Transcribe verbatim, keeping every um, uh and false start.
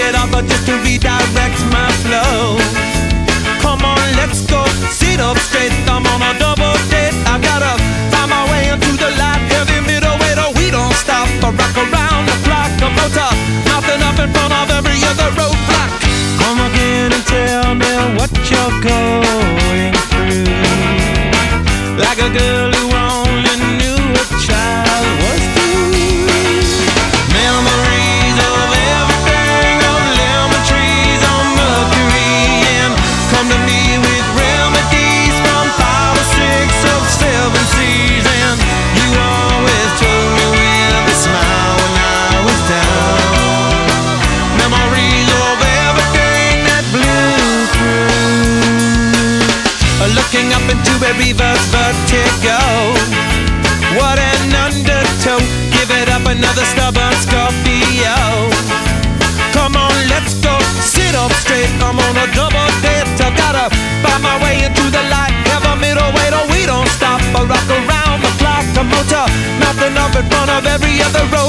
it off just to redirect my flow. Come on, let's go, sit up straight, I'm on a double date. I gotta find my way into the light, heavy middleweight, oh we don't stop. I rock around the clock, a motor, nothing up in front of every other roadblock. Come again and tell me what you're going through, like a girl who only knew a child was through. Memories of everything, of lemon trees on Mercury, and come to me with remedies from five or six of seven seas. And you always told me with a smile when I was down. Memories of everything that blew through. Looking up into a reverse vertigo, what an undertow. Give it up, another stubborn Scorpio. Come on, let's go, sit up straight, I'm on a double date. I gotta find my way into the light, have a middleweight, oh we don't stop. I rock around the clock, a motor, nothing up in front of every other road.